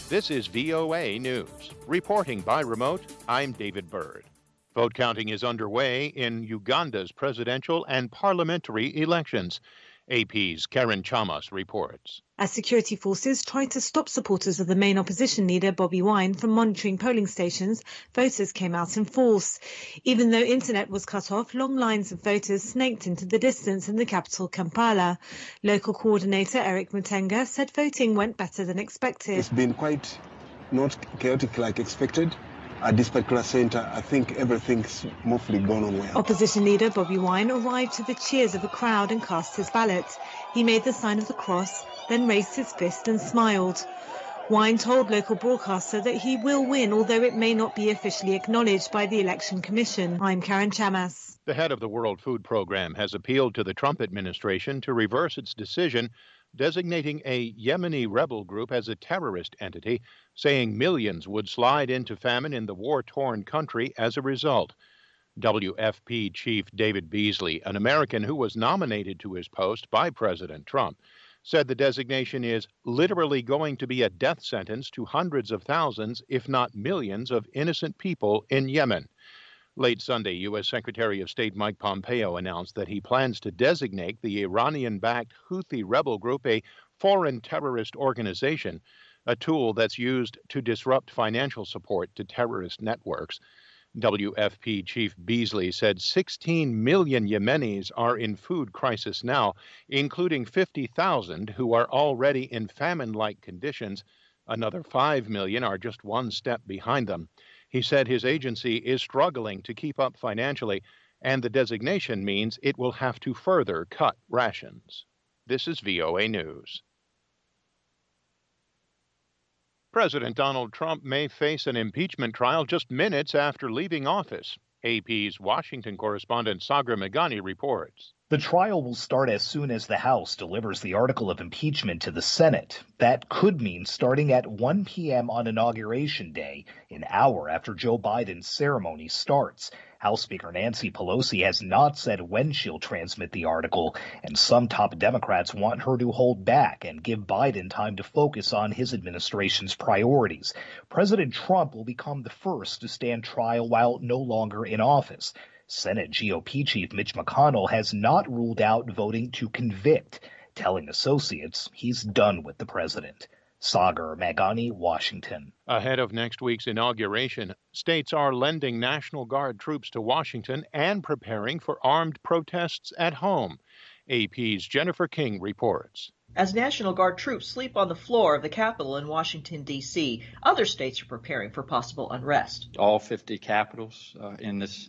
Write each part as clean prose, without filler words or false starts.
This is VOA News. Reporting by remote, I'm David Byrd. Vote counting is underway in Uganda's presidential and parliamentary elections. AP's Karen Chamas reports. As security forces tried to stop supporters of the main opposition leader, Bobi Wine, from monitoring polling stations, voters came out in force. Even though internet was cut off, long lines of voters snaked into the distance in the capital, Kampala. Local coordinator Eric Mutenga said voting went better than expected. It's been quite not chaotic like expected. At this particular centre, I think everything's mostly gone on well. Opposition leader Bobi Wine arrived to the cheers of a crowd and cast his ballot. He made the sign of the cross, then raised his fist and smiled. Wine told local broadcaster that he will win, although it may not be officially acknowledged by the Election Commission. I'm Karen Chamas. The head of the World Food Program has appealed to the Trump administration to reverse its decision designating a Yemeni rebel group as a terrorist entity, saying millions would slide into famine in the war-torn country as a result. WFP Chief David Beasley, an American who was nominated to his post by President Trump, said the designation is literally going to be a death sentence to hundreds of thousands, if not millions, of innocent people in Yemen. Late Sunday, U.S. Secretary of State Mike Pompeo announced that he plans to designate the Iranian-backed Houthi rebel group a foreign terrorist organization, a tool that's used to disrupt financial support to terrorist networks. WFP Chief Beasley said 16 million Yemenis are in food crisis now, including 50,000 who are already in famine-like conditions. Another 5 million are just one step behind them. He said his agency is struggling to keep up financially, and the designation means it will have to further cut rations. This is VOA News. President Donald Trump may face an impeachment trial just minutes after leaving office. AP's Washington correspondent Sagar Meghani reports. The trial will start as soon as the House delivers the article of impeachment to the Senate. That could mean starting at 1 p.m. on Inauguration Day, an hour after Joe Biden's ceremony starts. House Speaker Nancy Pelosi has not said when she'll transmit the article, and some top Democrats want her to hold back and give Biden time to focus on his administration's priorities. President Trump will become the first to stand trial while no longer in office. Senate GOP Chief Mitch McConnell has not ruled out voting to convict, telling associates he's done with the president. Sagar Meghani, Washington. Ahead of next week's inauguration, states are lending National Guard troops to Washington and preparing for armed protests at home. AP's Jennifer King reports. As National Guard troops sleep on the floor of the Capitol in Washington, D.C., other states are preparing for possible unrest. All 50 capitals in this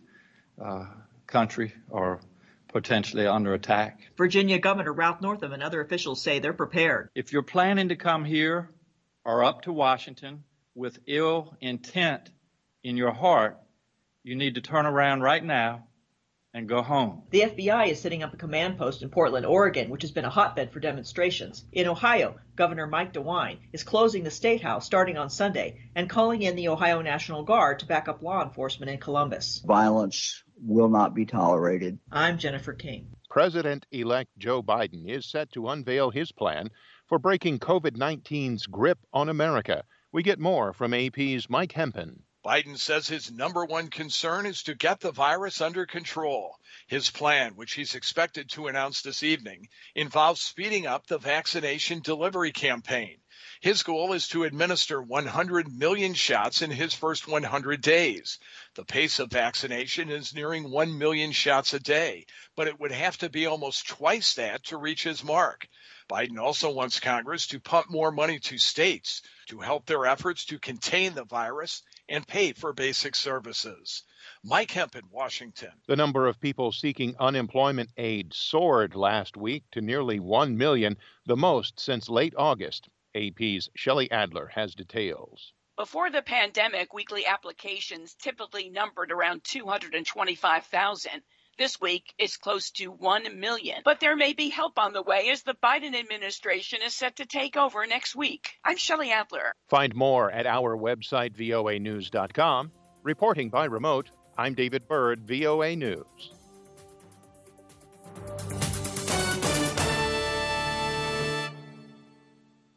country are potentially under attack. Virginia Governor Ralph Northam and other officials say they're prepared. If you're planning to come here or up to Washington with ill intent in your heart, you need to turn around right now and go home. The FBI is setting up a command post in Portland, Oregon, which has been a hotbed for demonstrations. In Ohio, Governor Mike DeWine is closing the State House starting on Sunday and calling in the Ohio National Guard to back up law enforcement in Columbus. Violence will not be tolerated. I'm Jennifer King. President-elect Joe Biden is set to unveil his plan for breaking COVID-19's grip on America. We get more from AP's Mike Hempen. Biden says his number one concern is to get the virus under control. His plan, which he's expected to announce this evening, involves speeding up the vaccination delivery campaign. His goal is to administer 100 million shots in his first 100 days. The pace of vaccination is nearing 1 million shots a day, but it would have to be almost twice that to reach his mark. Biden also wants Congress to pump more money to states to help their efforts to contain the virus and pay for basic services. Mike Hempen, Washington. The number of people seeking unemployment aid soared last week to nearly 1 million, the most since late August. AP's Shelley Adler has details. Before the pandemic, weekly applications typically numbered around 225,000. This week, it's close to 1 million. But there may be help on the way as the Biden administration is set to take over next week. I'm Shelley Adler. Find more at our website, voanews.com. Reporting by remote, I'm David Byrd, VOA News.